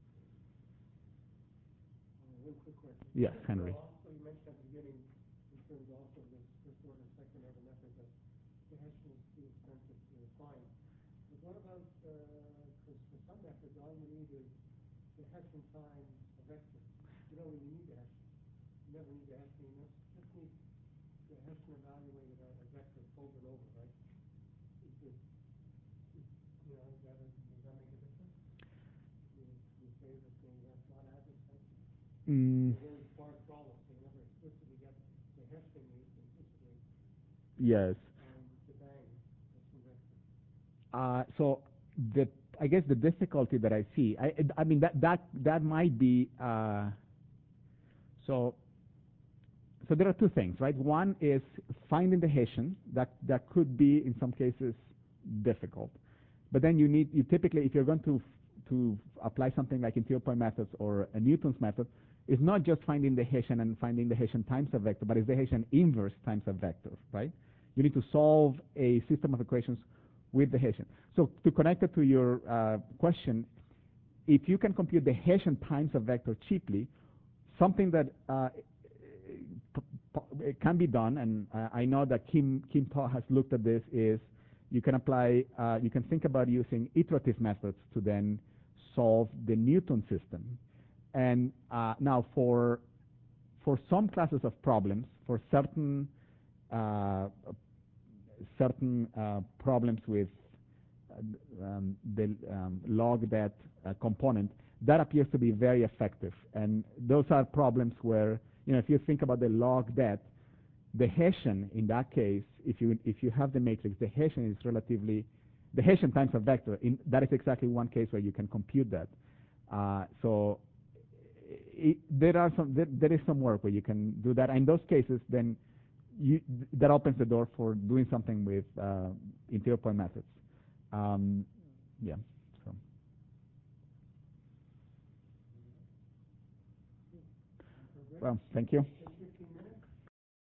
One quick question. Yes, Henry. Also, you mentioned at the beginning, in terms also of this first order, second order method, that the hashing is too expensive to find. But what about, because uh, for some methods, all you need is the hashing times a vector. You don't really need the hashing. You never need the hashing. You just need the hashing evaluated at a vector folded over, right? Is this, is, you know, is that a, does that make a difference? You, you say that that's not as expensive? Mm. It's a very sparse problem, so you never explicitly get the hashing used implicitly. Yes. Um, the bang, that's the vector. Uh, so the I guess the difficulty that I see, I, I mean that that that might be uh, so. So there are two things, right? One is finding the Hessian. That that could be in some cases difficult, but then you need you typically if you're going to to apply something like interior point methods or a Newton's method, it's not just finding the Hessian and finding the Hessian times a vector, but it's the Hessian inverse times a vector, right? You need to solve a system of equations with the Hessian. So to connect it to your uh, question, if you can compute the Hessian times a vector cheaply, something that uh, it can be done, and uh, I know that Kim Kim Ta has looked at this, is you can apply, uh, you can think about using iterative methods to then solve the Newton system. And uh, now for for some classes of problems, for certain uh, certain uh, problems with uh, um, the um, log det uh, component, that appears to be very effective. And those are problems where, you know, if you think about the log det, the Hessian in that case, if you if you have the matrix, the Hessian is relatively, the Hessian times a vector. In, that is exactly one case where you can compute that. Uh, so it, there are some there, there is some work where you can do that. And in those cases, then you, that opens the door for doing something with uh, interior point methods. Um, yeah. So. Well, thank you.